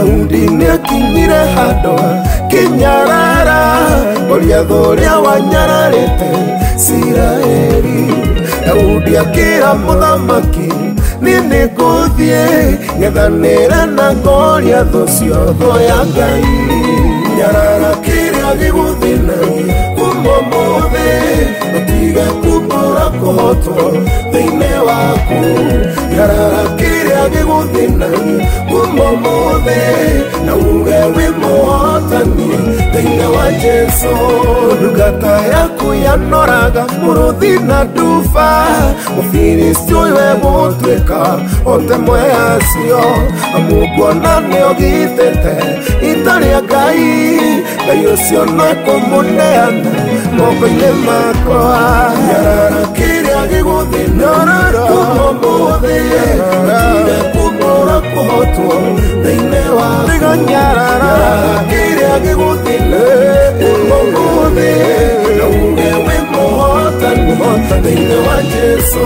Daudi nĩakinyire handũ kinyarara Goliath wanyararĩte Isiraeli. Daudi akĩra mũthamaki niĩ nĩngũthiĩ ng'ethanĩre na Goliath ũcio thũ ya Ngai. Nyarara kĩrĩa gĩgũthĩnagia kuma ũmũthĩ ũtige kumbũra kũhotwo thĩinĩ waku. Nyarara kĩrĩa gĩgũthĩnagia kuma ũmũthĩ na uge wĩ mũhotani thĩinĩ wa Jesũ. Ndungata yaku yanoraga mũrũthi na nduba, Mũfilisti ũyũ egũtuĩka otemwe yacio. Amukuona nĩogitĩte ita rĩa Ngai, Ngai ũcio no ekũmũneana moko-inĩ makwa. Nyarara kĩrĩa gĩgũthĩnagia kuma ũmũthĩ ũtige kumbũra kũhotwo thĩinĩ waku. Nyarara kĩrĩa gĩgũthĩnagia kuma ũmũthĩ na uge wĩ mũhotani thĩinĩ wa Jesũ.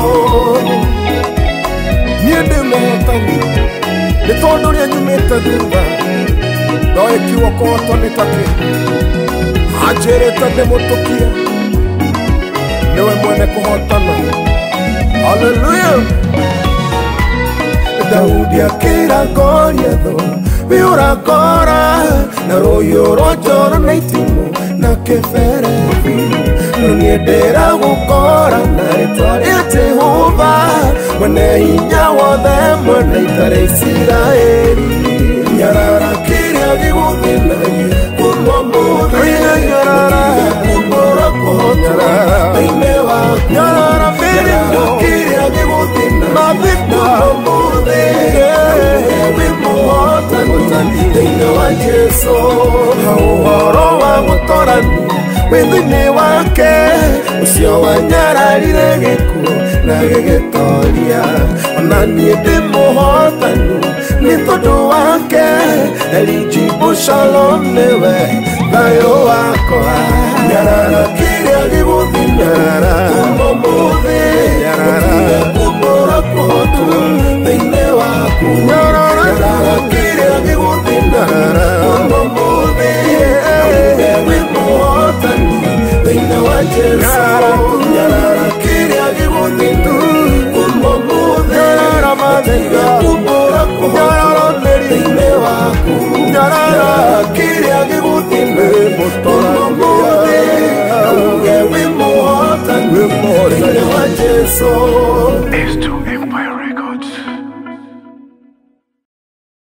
Niĩ ndĩ mũhotani nĩ tondũ rĩa nyumĩte thutha, ndoĩ kiugo kũhotwo nĩ takĩ. Anjĩrĩte ndĩmũtũkie, nĩwe mwene kũhotana. Haleluya. Daudi akĩra Goliath wĩ ũrakora na rũhiũ rwa njora na itimũ na kĩberethi. No niĩ ndĩragũkora na rĩtwa rĩa Jehova, mwene hinya wothe, mwene ita rĩa Isiraeli. Nyarara kĩrĩa gĩgũthĩnagia kuma ũmũthĩ ũtige kumbũra kũhotwo thĩinĩ waku. Nyarara kĩrĩa gĩgũthĩnagia kuma ũmũthĩ uge wĩ mũhotani thĩinĩ wa Jesũ. Ũhoro wa gũtorania wĩ thĩinĩ wake, ũcio wanyararire gĩkuũ na gĩgĩtoria. Ona niĩ ndĩ mũhotani nĩ tondũ wake, Elijibu Shalom nĩwe thayũ wakwa. Nyarara kĩrĩa gĩgũthĩnagia kuma ũmũthĩ ũtige kumbũra kũhotwo thĩinĩ waku. Nyarara kĩrĩa gĩgũthĩnagia kuma ũmũthĩ uge wĩ mũhotani thĩinĩ wa Jesũ. Nyarara kĩrĩa gĩgũthĩnagia kuma ũmũthĩ ũtige kumbũra kũhotwo thĩinĩ waku. Nyarara kĩrĩa gĩgũthĩnagia kuma ũmũthĩ uge wĩ mũhotani thĩinĩ wa Jesũ.